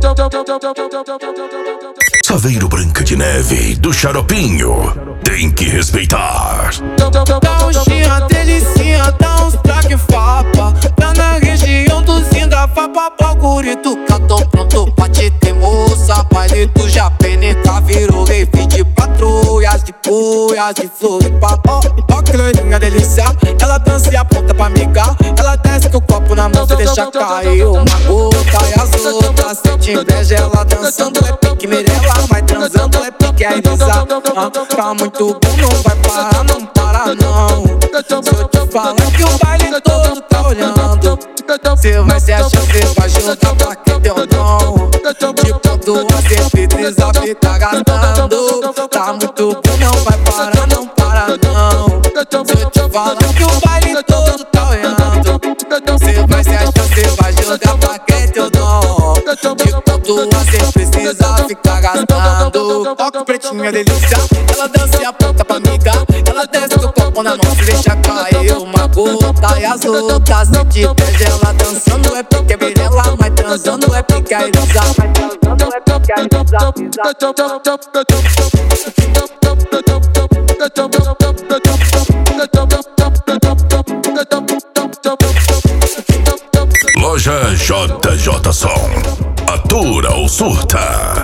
Saveiro Branca de Neve, do Xaropinho, tem que respeitar. Dá um xinha, delicinha, dá uns traque fapa. Tá na região do Zinga, fapa, bagurito. Tô pronto pra te ter moça. Baile do Japeneca virou rave de patrulhas, de cuias, de Floripa. Ó que loirinha delícia, ela dança e aponta pra amiga. Ela desce com o copo na mão, você deixa cair uma gota. E as outras sente inveja, ela dançando é pique Mirella. Vai transando é pique a Elisa. Tá muito bom, não vai parar, não para não. Se eu te falar que o baile todo tá olhando, cê vai se achar, cê vai jogar pra quem deu não. De quando a certeza fica gastando. Tá muito bom, não vai parar, não para não. Se eu te falar que o baile todo tá olhando, cê vai se achar, cê vai jogar pra quem deu não. De quando a certeza fica gastando. Ó que pretinha delícia, ela dança e aponta pra amiga. Ela desce com o copo na mão, se deixa cair uma gota. E as outras sente inveja, ela dançando é pique Mirella. Mas transando é pique a Elisa. Mas transando é pique a Elisa. Loja JJ Som, atura ou surta.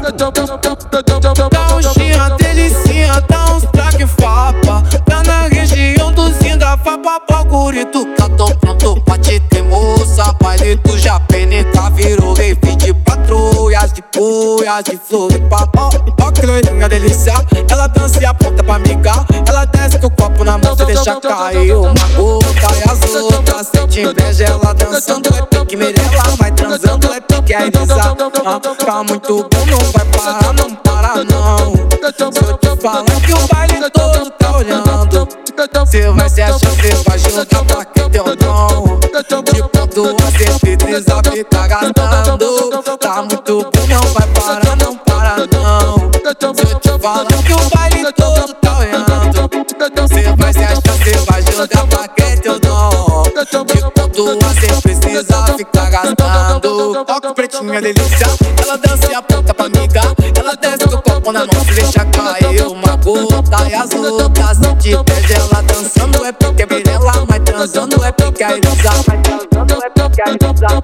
Dá um xinha, delicinha, dá uns traque fapa. Tá na região do Zinga, fapa, bagurito. Tô pronto pra te ter moça. Baile do Japeneca virou rave de patrulhas, de cuias, de Floripa. Ó que loirinha delícia, ela dança e aponta pra amiga. Ela desce com o copo na mão, você deixa cair uma gota. E as outras sente inveja, ela dançando é pique Mirella. Vai transando é pique a Elisa. Tá muito bom, não vai parar, não para não. Se eu te falar que o baile todo tá olhando, cê vai se achar, cê vai jogar pra quem deu não. De quando a certeza fica gastando. Tá muito bom, não vai parar, não para não. Se eu te falar que o baile todo tá olhando, cê vai se achar, cê vai jogar pra quem deu não. De quando a certeza fica gastando. Ó que pretinha delícia, ela dança e aponta pra amiga. Ela desce com o copo na mão, se deixa cair uma gota. E as outras sente inveja, ela dançando é pique Mirella. Mas transando é pique a Elisa. Mas transando é pique a Elisa.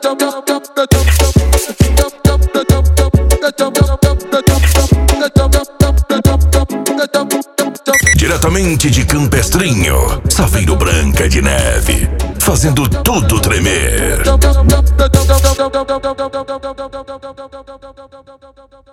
Diretamente de Campestrinho, Saveiro Branca de Neve, fazendo tudo tremer.